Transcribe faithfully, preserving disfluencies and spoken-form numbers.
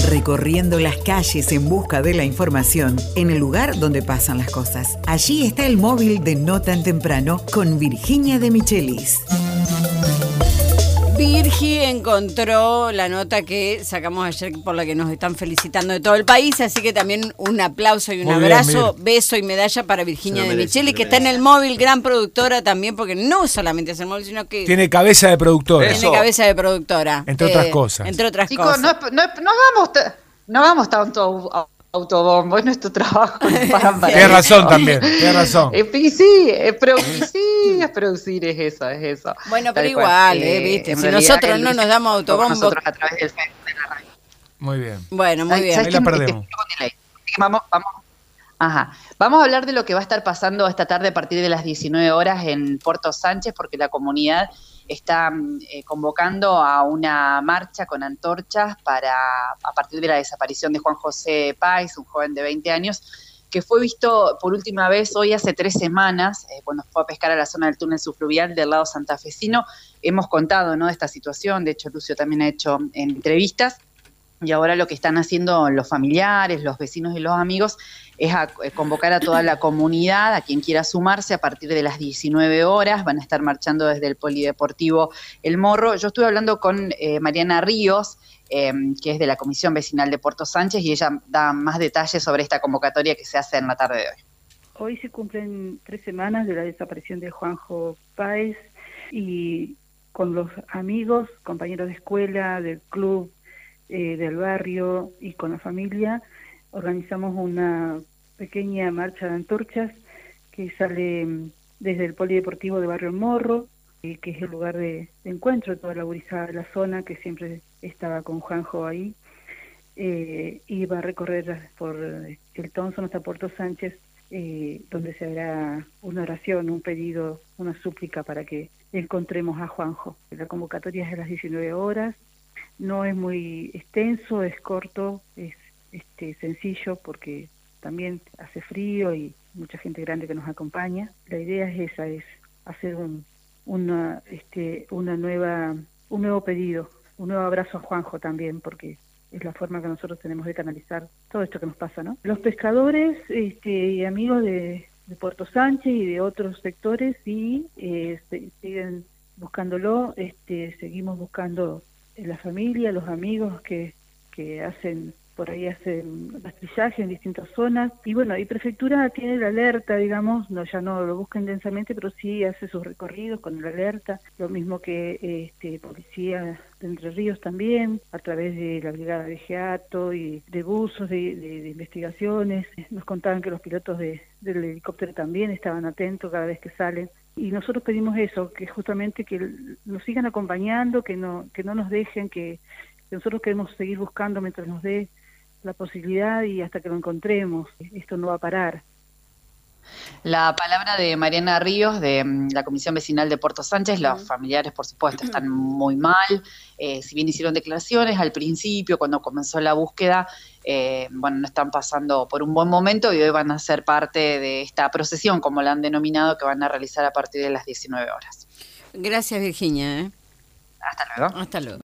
recorriendo las calles en busca de la información en el lugar donde pasan las cosas. Allí está el móvil de No Tan Temprano con Virginia de Michelis. Virgi encontró la nota que sacamos ayer por la que nos están felicitando de todo el país, así que también un aplauso y un Muy abrazo, bien, beso y medalla para Virginia de Michelis, que está en el móvil, gran productora también, porque no solamente es el móvil, sino que... Tiene cabeza de productora. Tiene cabeza de productora. Entre eh, otras cosas. Entre otras Chicos, cosas. No, no, no vamos, no vamos tanto a autobombo, es nuestro trabajo. Tienes razón también, tienes razón. Eh, sí, es producir, sí, es producir, es eso, es eso. Bueno, pero Tal igual, cual, eh, viste, si nosotros el, no nos damos autobombo... Nosotros a través del Facebook de la radio. Muy bien. Bueno, muy bien. Ahí la perdemos. Vamos, vamos. Ajá. Vamos a hablar de lo que va a estar pasando esta tarde a partir de las diecinueve horas en Puerto Sánchez, porque la comunidad está eh, convocando a una marcha con antorchas para a partir de la desaparición de Juan José Páez, un joven de veinte años, que fue visto por última vez hoy hace tres semanas, eh, cuando fue a pescar a la zona del túnel subfluvial del lado santafesino. Hemos contado, ¿no?, de esta situación, de hecho Lucio también ha hecho entrevistas. Y ahora lo que están haciendo los familiares, los vecinos y los amigos es a, a convocar a toda la comunidad, a quien quiera sumarse a partir de las diecinueve horas. Van a estar marchando desde el Polideportivo El Morro. Yo estuve hablando con eh, Mariana Ríos, eh, que es de la Comisión Vecinal de Puerto Sánchez, y ella da más detalles sobre esta convocatoria que se hace en la tarde de hoy. Hoy se cumplen tres semanas de la desaparición de Juanjo Páez, y con los amigos, compañeros de escuela, del club, Eh, del barrio y con la familia, organizamos una pequeña marcha de antorchas que sale desde el Polideportivo de Barrio El Morro, eh, que es el lugar de, de encuentro de toda la gurizada de la zona, que siempre estaba con Juanjo ahí, eh, y va a recorrer por el Thompson hasta Puerto Sánchez, eh, donde se hará una oración, un pedido, una súplica para que encontremos a Juanjo. La convocatoria es a las diecinueve horas. No es muy extenso, es corto, es este sencillo porque también hace frío y mucha gente grande que nos acompaña. La idea es esa, es hacer un una este una nueva un nuevo pedido, un nuevo abrazo a Juanjo también, porque es la forma que nosotros tenemos de canalizar todo esto que nos pasa, ¿no? Los pescadores este y amigos de, de Puerto Sánchez y de otros sectores sí eh, se, siguen buscándolo, este seguimos buscando la familia, los amigos que, que hacen, por ahí hacen rastrillaje en distintas zonas. Y bueno, y Prefectura tiene la alerta, digamos, no ya no lo busca intensamente, pero sí hace sus recorridos con la alerta, lo mismo que este Policía de Entre Ríos también, a través de la Brigada de Geato y de buzos de, de, de investigaciones. Nos contaban que los pilotos de, del helicóptero también estaban atentos cada vez que salen. Y nosotros pedimos eso, que justamente que nos sigan acompañando, que no que no nos dejen, que, que nosotros queremos seguir buscando mientras nos dé la posibilidad y hasta que lo encontremos. Esto no va a parar. La palabra de Mariana Ríos, de um, la Comisión Vecinal de Puerto Sánchez. Los familiares, por supuesto, están muy mal. Eh, si bien hicieron declaraciones al principio, cuando comenzó la búsqueda, eh, bueno, no están pasando por un buen momento y hoy van a ser parte de esta procesión, como la han denominado, que van a realizar a partir de las diecinueve horas. Gracias, Virginia. ¿eh? Hasta luego. Hasta luego.